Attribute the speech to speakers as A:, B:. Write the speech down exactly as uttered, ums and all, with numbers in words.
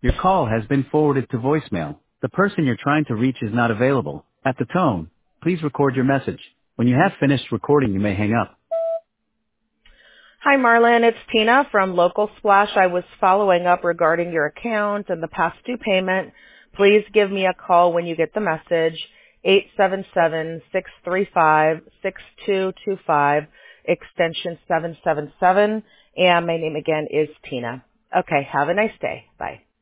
A: Your call has been forwarded to voicemail. The person you're trying to reach is not available. At the tone, please record your message. When you have finished recording, you may hang up.
B: Hi, Marlon. It's Tina from Local Splash. I was following up regarding your account and the past due payment. Please give me a call when you get the message, eight seven seven, six three five, six two two five, extension seven seven seven. And my name again is Tina. Okay, have a nice day. Bye.